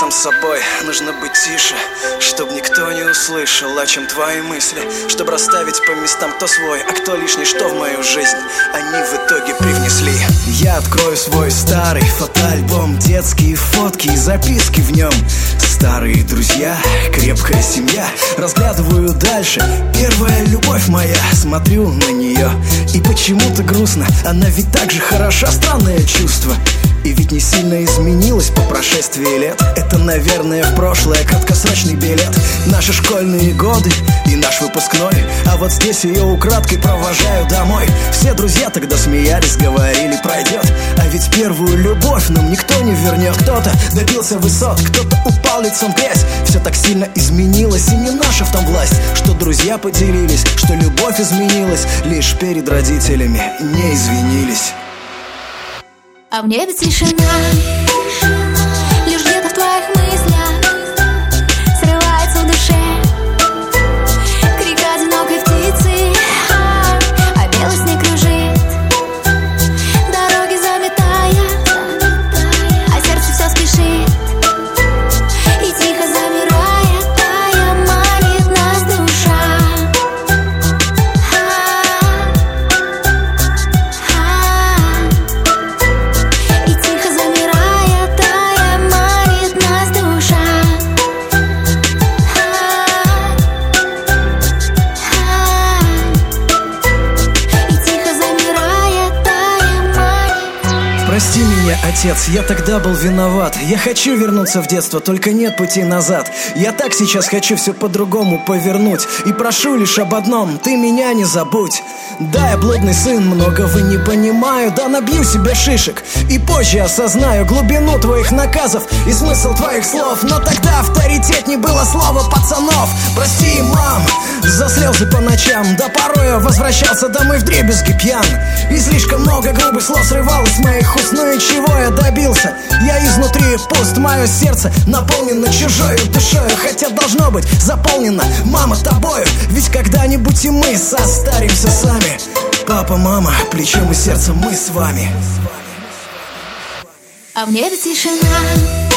сам с собой, нужно быть тише, чтоб никто не услышал, о чем твои мысли, чтобы расставить по местам, кто свой, а кто лишний, что в мою жизнь они в итоге привнесли. Я открою свой старый фотоальбом, детские фотки и записки в нем. Старые друзья, крепкая семья, разглядываю дальше, первая любовь моя, смотрю на нее, и почему-то грустно, она ведь так же хороша, странное чувство. И ведь не сильно изменилась по прошествии лет. Это, наверное, в прошлое краткосрочный билет. Наши школьные годы и наш выпускной, а вот здесь ее украдкой провожаю домой. Все друзья тогда смеялись, говорили, пройдет. А ведь первую любовь нам никто не вернет. Кто-то добился высот, кто-то упал лицом в грязь. Все так сильно изменилось, и не наша в том власть, что друзья поделились, что любовь изменилась, лишь перед родителями не извинились. А в небе тишина, лишь где-то в твоих мыслях срывается в душе крик одинокой птицы, а белый снег кружит, дороги заметая, а сердце все спешит, и тихо замирая, тая манит нас душа. Прости меня, отец, я тогда был виноват. Я хочу вернуться в детство, только нет пути назад. Я так сейчас хочу все по-другому повернуть, и прошу лишь об одном: ты меня не забудь. Да, я блудный сын, многого не понимаю, да набью себе шишек, и позже осознаю глубину твоих наказов и смысл твоих слов. Но тогда авторитетней было слово пацанов. Прости, мам, за слезы по ночам, да порой я возвращался домой вдребезги пьян, и слишком много грубых слов срывалось с моих уст. Ну и чего я добился? Я изнутри пуст, мое сердце наполнено чужой душою, хотя должно быть заполнено, мама, тобою. Ведь когда-нибудь и мы состаримся сами. Папа, мама, плечом и сердцем мы с вами. А в небе тишина,